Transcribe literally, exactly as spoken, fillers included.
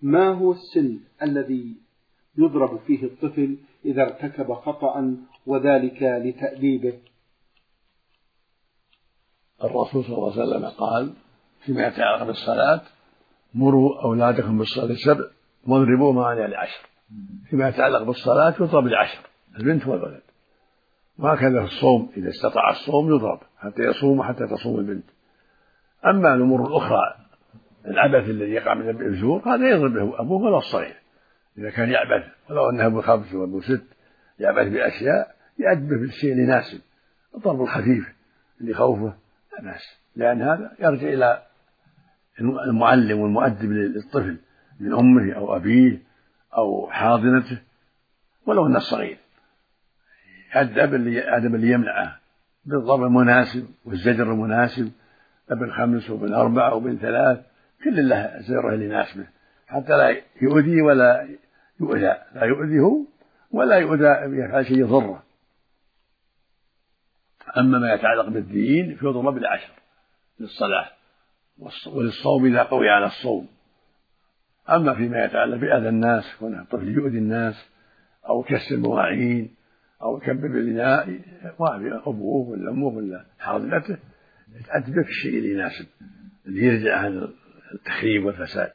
ما هو السن الذي يضرب فيه الطفل إذا ارتكب خطأ وذلك لتأديبه؟ الرسول صلى الله عليه وسلم قال فيما يتعلق بالصلاة: مروا أولادكم بالصلاة سبع واضربوهم عليها لعشر. فيما يتعلق بالصلاة يضرب لعشر، البنت والولد. وهكذا في الصوم، إذا استطاع الصوم يضرب حتى يصوم وحتى تصوم البنت. أما الأمور الأخرى، العبث الذي يقع من الزور، هذا يضرب به أبوه ولا الصغير إذا كان يعبث، ولو أنه أبو خمس وأبو ست يعبث بأشياء يأدبه بالشيء اللي يناسب. الضرب الخفيف اللي خوفه لا بأس، لأن هذا يرجع إلى المعلم والمؤدب للطفل من أمه أو أبيه أو حاضنته، ولو أن الصغير يأدب الأدب اللي يمنعه بالضرب المناسب والزجر المناسب، ابن خمس وابن أربع وابن ثلاث، كل له زجره اللي يناسبه حتى لا يؤذي ولا يؤذى، لا يؤذي هو ولا يؤذى يفعل شيء يضره. أما ما يتعلق بالدين فيضرب بالعشر للصلاة وللصوم إذا قوي على الصوم. أما فيما يتعلق بأذى الناس، كون الطفل يؤذي الناس أو كسر المواعين أو كبر الإناء، أبوه ولا أمه ولا حاضنته، يتأدب في الشيء اللي يناسب اللي يرجع عن التخريب والفساد.